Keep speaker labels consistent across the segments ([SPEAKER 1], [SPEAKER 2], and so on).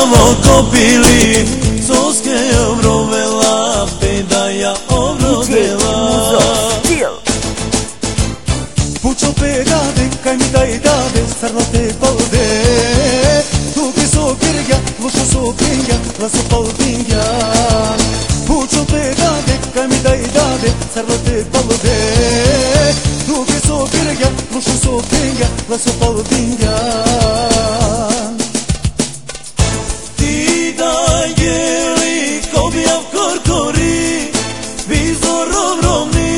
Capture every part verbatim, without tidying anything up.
[SPEAKER 1] noćamo kopili, soske obrovela, pedaja obrodela.
[SPEAKER 2] Pučo pedade, kaj mi daj dade, sarlate palde. Tuki so kirja, lošo so kinja, laso paldinja. Pučo pedade, kaj mi daj dade, sarlate palde. Tuki so kirja, lošo so kinja, laso paldinja.
[SPEAKER 1] Ti daj geli, kobjav korkori, vizor rovrovni.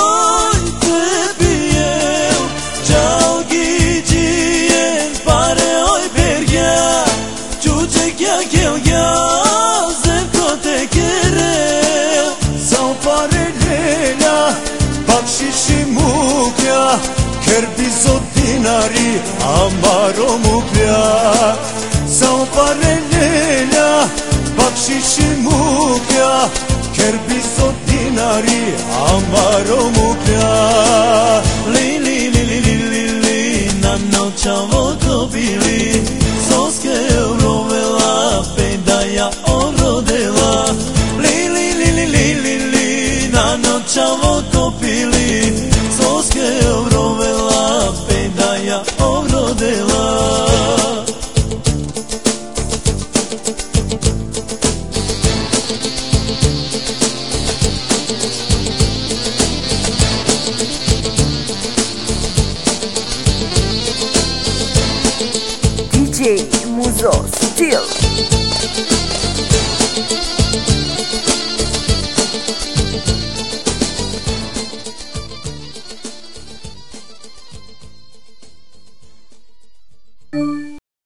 [SPEAKER 1] Bakšiši muklja, ker bi zo dinari amaro muklja. Samo pare lelja, bakšiši muklja, ker bi zo dinari amaro muklja. Li li li li li li li, na noćamo kopili, soske obrovela, pedaja obrodela. Li li li li li li li, na noćamo kopili, soske obrovela, pedaja obrodela.
[SPEAKER 3] D J Muzo Still.